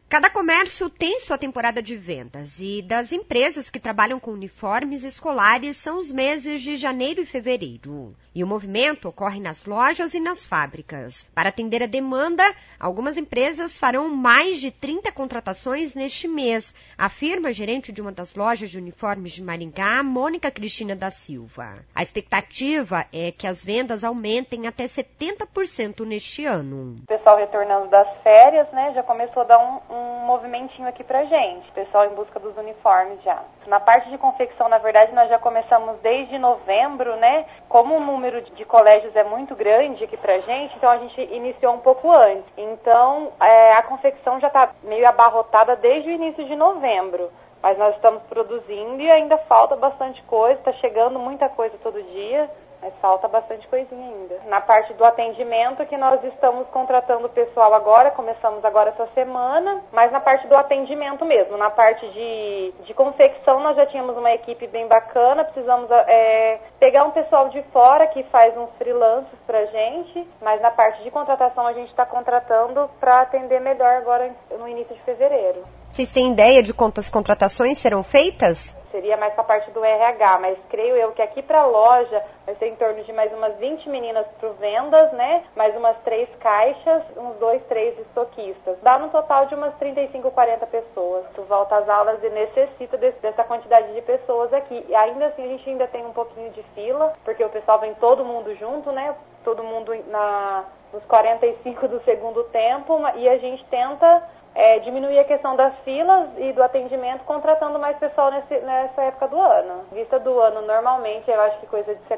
Cada comércio tem sua temporada de vendas e das empresas que trabalham com uniformes escolares são os meses de janeiro e fevereiro. E o movimento ocorre nas lojas e nas fábricas. Para atender a demanda, algumas empresas farão mais de 30 contratações neste mês, afirma a gerente de uma das lojas de uniformes de Maringá, Mônica Cristina da Silva. A expectativa é que as vendas aumentem até 70% neste ano. O pessoal retornando das férias, né, já começou a dar um movimentinho aqui pra gente, pessoal em busca dos uniformes já. Na parte de confecção, na verdade, nós já começamos desde novembro, né, como o número de colégios é muito grande aqui pra gente, então a gente iniciou um pouco antes. Então, a confecção já tá meio abarrotada desde o início de novembro, mas nós estamos produzindo e ainda falta bastante coisa, tá chegando muita coisa todo dia. Mas falta bastante coisinha ainda. Na parte do atendimento, que nós estamos contratando o pessoal agora, começamos agora essa semana, mas na parte do atendimento mesmo, na parte de confecção, nós já tínhamos uma equipe bem bacana, precisamos pegar um pessoal de fora que faz uns freelances pra gente, mas na parte de contratação a gente está contratando para atender melhor agora no início de fevereiro. Vocês têm ideia de quantas contratações serão feitas? Seria mais para a parte do RH, mas creio eu que aqui para a loja vai ser em torno de mais umas 20 meninas para vendas, né? Mais umas 3 caixas, uns 2, 3 estoquistas. Dá no total de umas 35, 40 pessoas. Tu volta às aulas e necessita dessa quantidade de pessoas aqui. E ainda assim a gente ainda tem um pouquinho de fila, porque o pessoal vem todo mundo junto, né? Todo mundo nos 45 do segundo tempo, e a gente tenta diminuir a questão das filas e do atendimento, contratando mais pessoal nessa época do ano. Vista do ano, normalmente, eu acho que coisa de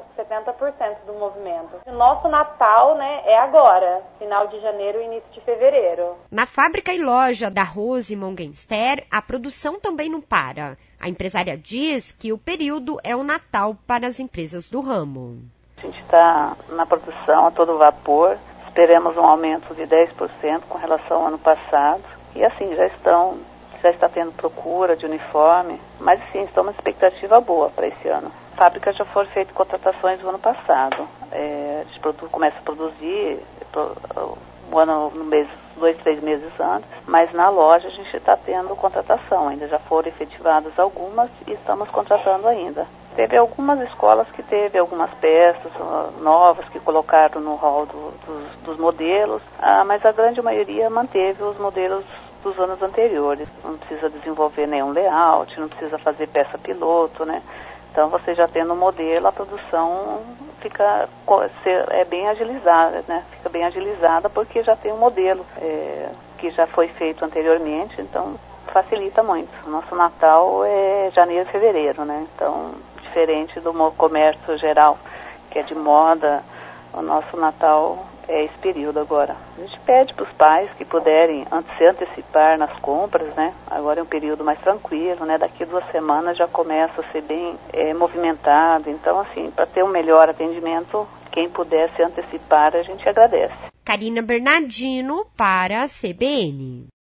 70% do movimento. O nosso Natal, né, é agora, final de janeiro e início de fevereiro. Na fábrica e loja da Rose Morgenstern, a produção também não para. A empresária diz que o período é o Natal para as empresas do ramo. A gente está na produção a todo vapor. Esperamos um aumento de 10% com relação ao ano passado. E assim, já está tendo procura de uniforme, mas sim, está uma expectativa boa para esse ano. A fábrica já foram feitas contratações no ano passado. A gente começa a produzir um ano, no mês, 2, 3 meses antes, mas na loja a gente está tendo contratação. Ainda já foram efetivadas algumas e estamos contratando ainda. Teve algumas escolas que teve algumas peças novas que colocaram no hall dos modelos, mas a grande maioria manteve os modelos dos anos anteriores. Não precisa desenvolver nenhum layout, não precisa fazer peça piloto, né? Então você já tendo um modelo, a produção é bem agilizada, né? Fica bem agilizada porque já tem um modelo que já foi feito anteriormente, então facilita muito. O nosso Natal é janeiro e fevereiro, né? Então, diferente do comércio geral, que é de moda, o nosso Natal é esse período agora. A gente pede para os pais que puderem se antecipar nas compras, né? Agora é um período mais tranquilo, né? Daqui 2 semanas já começa a ser bem movimentado. Então, assim, para ter um melhor atendimento, quem puder se antecipar, a gente agradece. Karina Bernardino para a CBN.